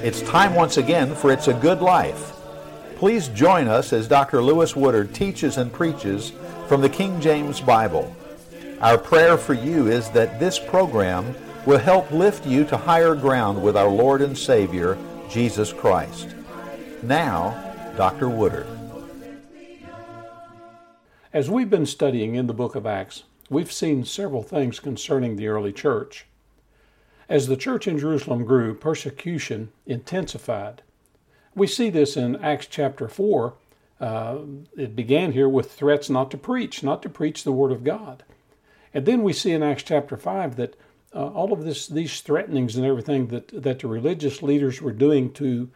It's time once again for It's a Good Life. Please join us as Dr. Lewis Woodard teaches and preaches from the King James Bible. Our prayer for you is that this program will help lift you to higher ground with our Lord and Savior, Jesus Christ. Now, Dr. Woodard. As we've been studying in the book of Acts, we've seen several things concerning the early church. As the church in Jerusalem grew, persecution intensified. We see this in Acts chapter 4. It began here with threats not to preach the word of God. And then we see in Acts chapter 5 that all of these threatenings and everything that the religious leaders were doing to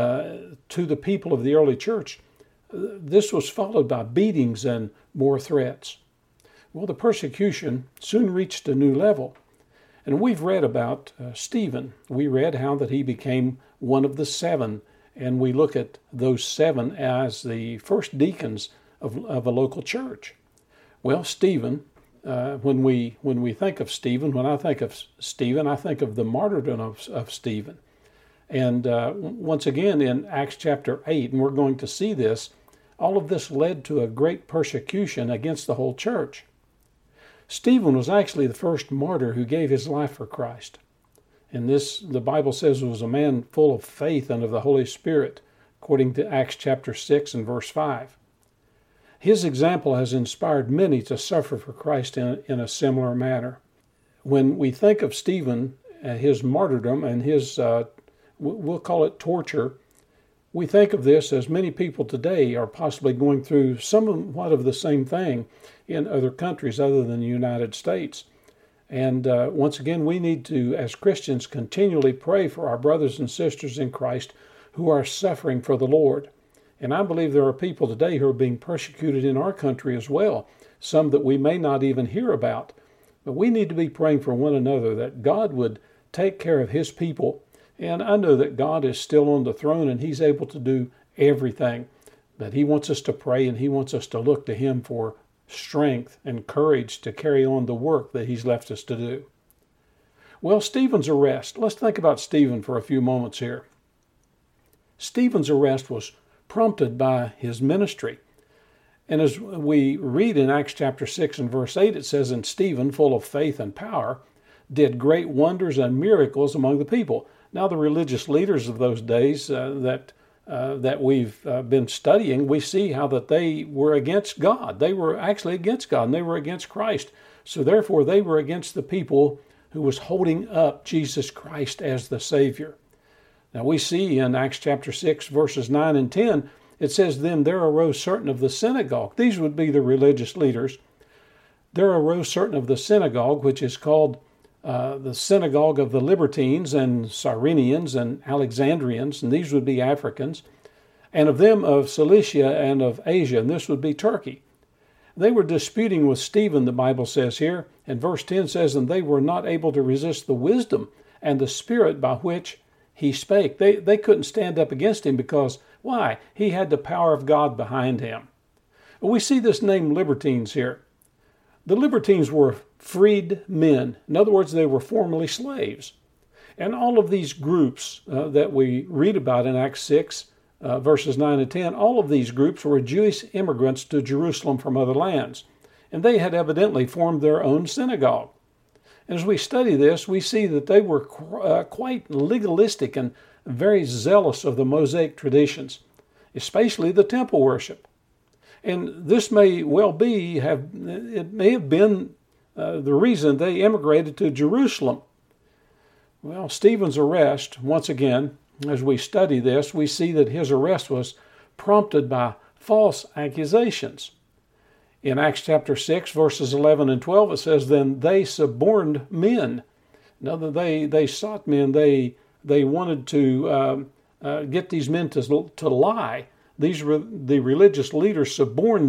the people of the early church, this was followed by beatings and more threats. Well, the persecution soon reached a new level. And we've read about Stephen. We read how that he became one of the 7, and we look at those 7 as the first deacons of a local church. Well, Stephen, when we think of Stephen, when I think of Stephen, I think of the martyrdom of Stephen. And once again in Acts chapter 8, and we're going to see this, all of this led to a great persecution against the whole church. Stephen was actually the first martyr who gave his life for Christ. And this, the Bible says, was a man full of faith and of the Holy Spirit, according to Acts chapter 6 and verse 5. His example has inspired many to suffer for Christ in a similar manner. When we think of Stephen, his martyrdom and his, we'll call it torture, we think of this as many people today are possibly going through somewhat of the same thing in other countries other than the United States. And once again, we need to, as Christians, continually pray for our brothers and sisters in Christ who are suffering for the Lord. And I believe there are people today who are being persecuted in our country as well, some that we may not even hear about. But we need to be praying for one another that God would take care of His people. And I know that God is still on the throne and He's able to do everything. But He wants us to pray and He wants us to look to Him for strength and courage to carry on the work that He's left us to do. Well, Stephen's arrest. Let's think about Stephen for a few moments here. Stephen's arrest was prompted by his ministry. And as we read in Acts chapter 6 and verse 8, it says, "And Stephen, full of faith and power, did great wonders and miracles among the people." Now, the religious leaders of those days that we've been studying, we see how that they were against God. They were actually against God, and they were against Christ. So therefore, they were against the people who was holding up Jesus Christ as the Savior. Now, we see in Acts chapter 6, verses 9 and 10, it says, "Then there arose certain of the synagogue." These would be the religious leaders. "There arose certain of the synagogue, which is called the synagogue of the Libertines and Cyrenians and Alexandrians," and these would be Africans, "and of them of Cilicia and of Asia," and this would be Turkey. They were disputing with Stephen, the Bible says here, and verse 10 says, "And they were not able to resist the wisdom and the spirit by which he spake." They couldn't stand up against him because, why? He had the power of God behind him. We see this name Libertines here. The Libertines were freed men. In other words, they were formerly slaves. And all of these groups that we read about in Acts 6, verses 9 and 10, all of these groups were Jewish immigrants to Jerusalem from other lands. And they had evidently formed their own synagogue. And as we study this, we see that they were quite legalistic and very zealous of the Mosaic traditions, especially the temple worship. And this may well be, it may have been the reason they immigrated to Jerusalem. Well, Stephen's arrest, once again, as we study this, we see that his arrest was prompted by false accusations. In Acts chapter 6, verses 11 and 12, it says, "Then they suborned men." Now, they sought men, they wanted to get these men to lie. The religious leaders suborned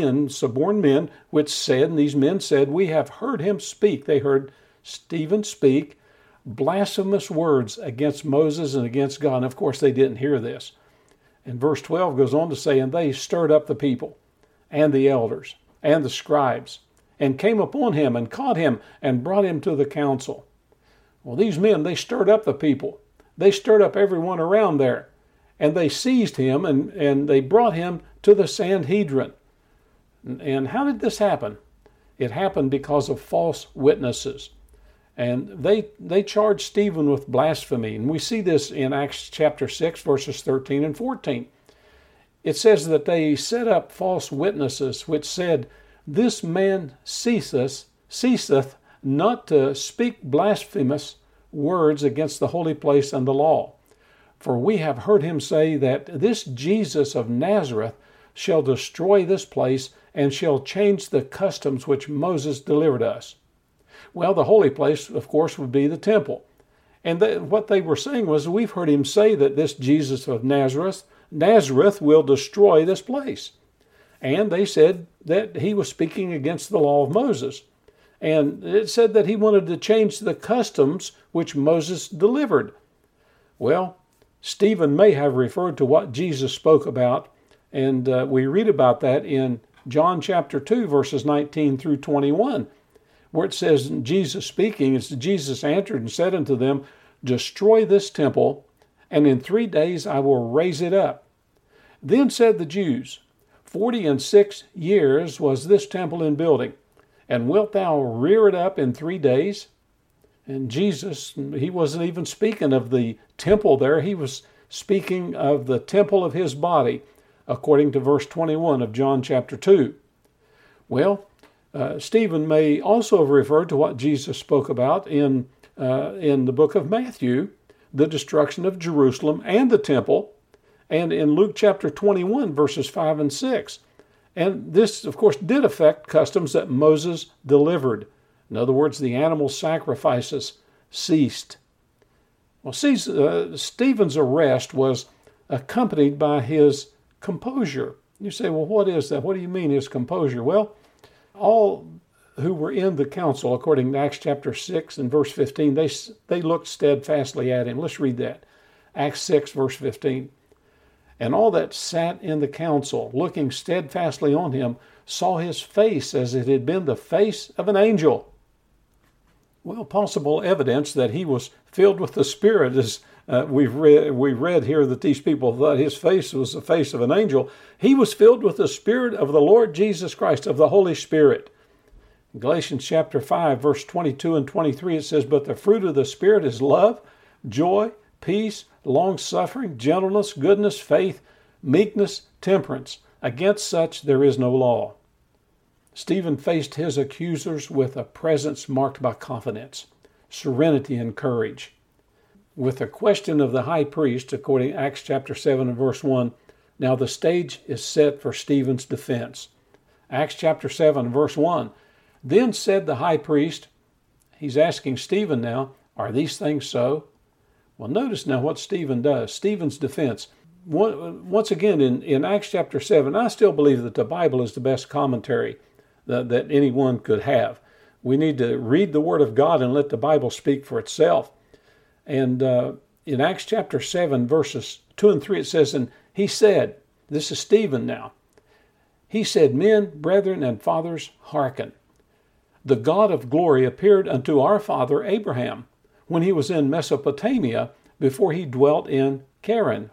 men, which said, and these men said, "We have heard him speak." They heard Stephen speak blasphemous words against Moses and against God. And of course, they didn't hear this. And verse 12 goes on to say, "And they stirred up the people and the elders and the scribes and came upon him and caught him and brought him to the council." Well, these men, they stirred up the people. they stirred up everyone around there, and they seized him, and they brought him to the Sanhedrin. And how did this happen? It happened because of false witnesses. And they charged Stephen with blasphemy. And we see this in Acts chapter 6, verses 13 and 14. It says that they set up false witnesses, which said, "This man ceaseth not to speak blasphemous words against the holy place and the law. For we have heard him say that this Jesus of Nazareth shall destroy this place and shall change the customs which Moses delivered us." Well, the holy place, of course, would be the temple. And what they were saying was, we've heard him say that this Jesus of Nazareth will destroy this place. And they said that he was speaking against the law of Moses. And it said that he wanted to change the customs which Moses delivered. Well, Stephen may have referred to what Jesus spoke about, and we read about that in John chapter 2, verses 19 through 21. Where it says, Jesus speaking, it's Jesus answered and said unto them, "Destroy this temple, and in 3 days I will raise it up." Then said the Jews, 46 years was this temple in building, and wilt thou rear it up in 3 days? And Jesus, he wasn't even speaking of the temple there. He was speaking of the temple of his body, according to verse 21 of John chapter 2. Well, Stephen may also have referred to what Jesus spoke about in the book of Matthew, the destruction of Jerusalem and the temple, and in Luke chapter 21, verses 5 and 6. And this, of course, did affect customs that Moses delivered. In other words, the animal sacrifices ceased. Well, see, Stephen's arrest was accompanied by his composure. You say, well, what is that? What do you mean his composure? Well, all who were in the council, according to Acts chapter 6 and verse 15, they looked steadfastly at him. Let's read that. Acts 6, verse 15. And all that sat in the council, looking steadfastly on him, saw his face as it had been the face of an angel. Well, possible evidence that he was filled with the Spirit is we read here that these people thought his face was the face of an angel. He was filled with the Spirit of the Lord Jesus Christ, of the Holy Spirit. In Galatians chapter 5, verse 22 and 23, it says, "But the fruit of the Spirit is love, joy, peace, long-suffering, gentleness, goodness, faith, meekness, temperance. Against such there is no law." Stephen faced his accusers with a presence marked by confidence, serenity, and courage. With the question of the high priest, according to Acts chapter 7 and verse 1, now the stage is set for Stephen's defense. Acts chapter 7 verse 1, "Then said the high priest," he's asking Stephen now, "Are these things so?" Well, notice now what Stephen does. Stephen's defense. Once again, in Acts chapter 7, I still believe that the Bible is the best commentary that anyone could have. We need to read the Word of God and let the Bible speak for itself. And in Acts chapter 7, verses 2 and 3, it says, "And he said," this is Stephen now, "He said, Men, brethren, and fathers, hearken. The God of glory appeared unto our father Abraham when he was in Mesopotamia, before he dwelt in Charan,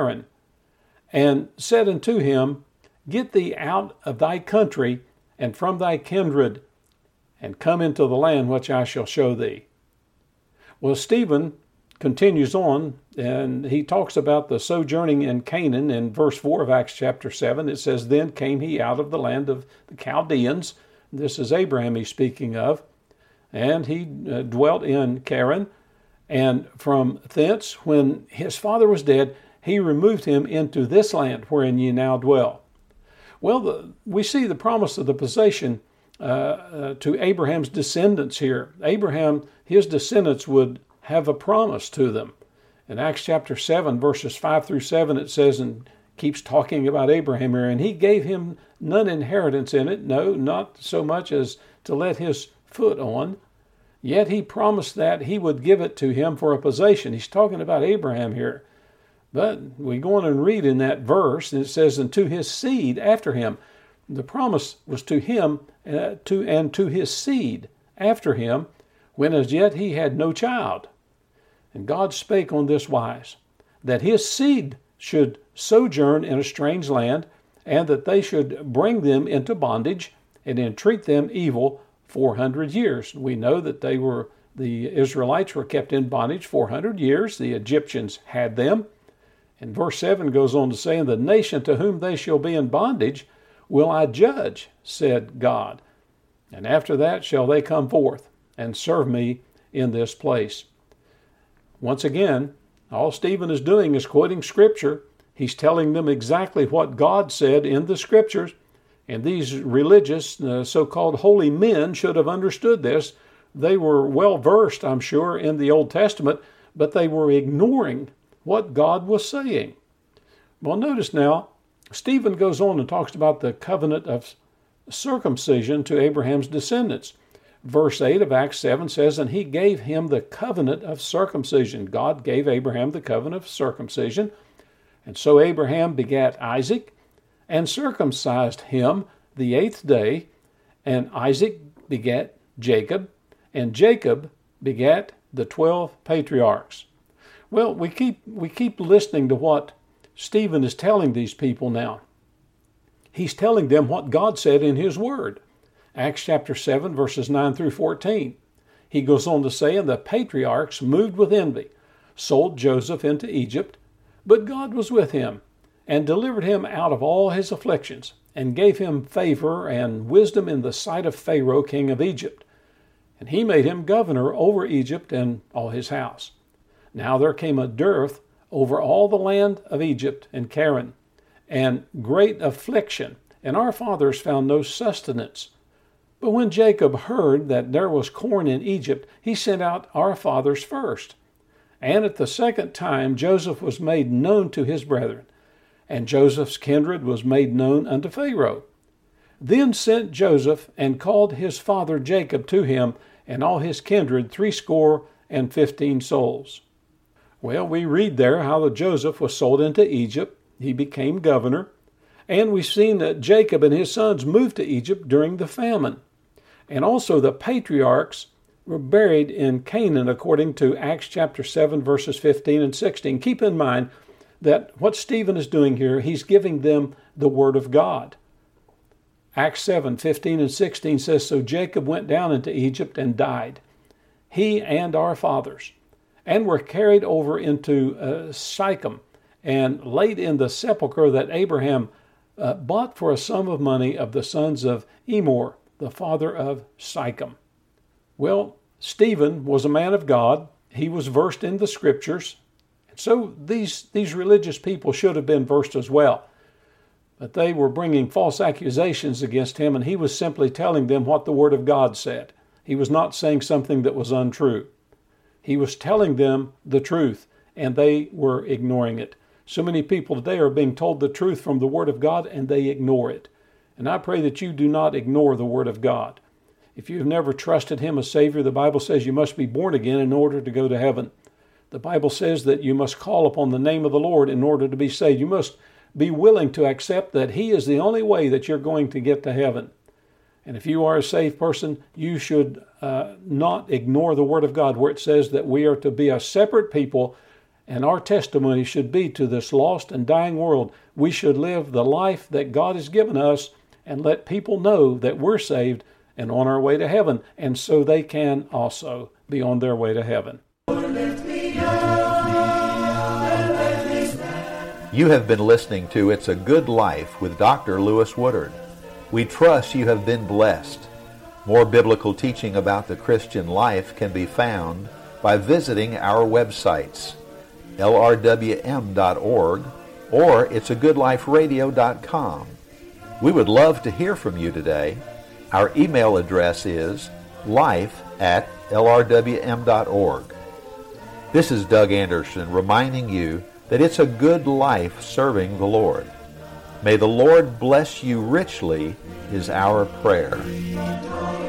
and said unto him, Get thee out of thy country and from thy kindred, and come into the land which I shall show thee." Well, Stephen continues on, and he talks about the sojourning in Canaan in verse 4 of Acts chapter 7. It says, "Then came he out of the land of the Chaldeans." This is Abraham he's speaking of. "And he dwelt in Charan, and from thence, when his father was dead, he removed him into this land wherein ye now dwell." Well, we see the promise of the possession to Abraham's descendants here. Abraham, his descendants would have a promise to them. In Acts chapter 7, verses 5 through 7, it says, and keeps talking about Abraham here, "And he gave him none inheritance in it, no, not so much as to let his foot on. Yet he promised that he would give it to him for a possession." He's talking about Abraham here. But we go on and read in that verse, and it says, "And to his seed after him." The promise was to him and to his seed after him, when as yet he had no child. And God spake on this wise, that his seed should sojourn in a strange land, and that they should bring them into bondage, and entreat them evil 400 years. We know that the Israelites were kept in bondage 400 years. The Egyptians had them. And verse 7 goes on to say, "And the nation to whom they shall be in bondage will I judge, said God. And after that shall they come forth and serve me in this place." Once again, all Stephen is doing is quoting Scripture. He's telling them exactly what God said in the Scriptures. And these religious, so-called holy men should have understood this. They were well versed, I'm sure, in the Old Testament, but they were ignoring what God was saying. Well, notice now, Stephen goes on and talks about the covenant of circumcision to Abraham's descendants. Verse 8 of Acts 7 says, "And he gave him the covenant of circumcision." God gave Abraham the covenant of circumcision. And so Abraham begat Isaac, and circumcised him the 8th day, and Isaac begat Jacob, and Jacob begat the 12 patriarchs. Well, we keep listening to what Stephen is telling these people now. He's telling them what God said in his word. Acts chapter 7, verses 9 through 14. He goes on to say, "And the patriarchs, moved with envy, sold Joseph into Egypt, but God was with him, and delivered him out of all his afflictions, and gave him favor and wisdom in the sight of Pharaoh, king of Egypt. And he made him governor over Egypt and all his house. Now there came a dearth over all the land of Egypt and Canaan, and great affliction, and our fathers found no sustenance. But when Jacob heard that there was corn in Egypt, he sent out our fathers first. And at the second time Joseph was made known to his brethren, and Joseph's kindred was made known unto Pharaoh. Then sent Joseph, and called his father Jacob to him, and all his kindred 75 souls." Well, we read there how that Joseph was sold into Egypt. He became governor. And we've seen that Jacob and his sons moved to Egypt during the famine. And also the patriarchs were buried in Canaan according to Acts chapter 7, verses 15 and 16. Keep in mind that what Stephen is doing here, he's giving them the word of God. Acts 7, 15 and 16 says, "So Jacob went down into Egypt and died, he and our fathers, and were carried over into Sychem, and laid in the sepulchre that Abraham bought for a sum of money of the sons of Emor, the father of Sychem." Well, Stephen was a man of God. He was versed in the Scriptures. And so these religious people should have been versed as well. But they were bringing false accusations against him, and he was simply telling them what the Word of God said. He was not saying something that was untrue. He was telling them the truth, and they were ignoring it. So many people today are being told the truth from the Word of God, and they ignore it. And I pray that you do not ignore the Word of God. If you've never trusted Him as Savior, the Bible says you must be born again in order to go to heaven. The Bible says that you must call upon the name of the Lord in order to be saved. You must be willing to accept that He is the only way that you're going to get to heaven. And if you are a saved person, you should not ignore the Word of God, where it says that we are to be a separate people, and our testimony should be to this lost and dying world. We should live the life that God has given us and let people know that we're saved and on our way to heaven, and so they can also be on their way to heaven. You have been listening to It's a Good Life with Dr. Lewis Woodard. We trust you have been blessed. More biblical teaching about the Christian life can be found by visiting our websites, lrwm.org or it'sagoodliferadio.com. We would love to hear from you today. Our email address is life@lrwm.org. This is Doug Anderson reminding you that it's a good life serving the Lord. May the Lord bless you richly is our prayer.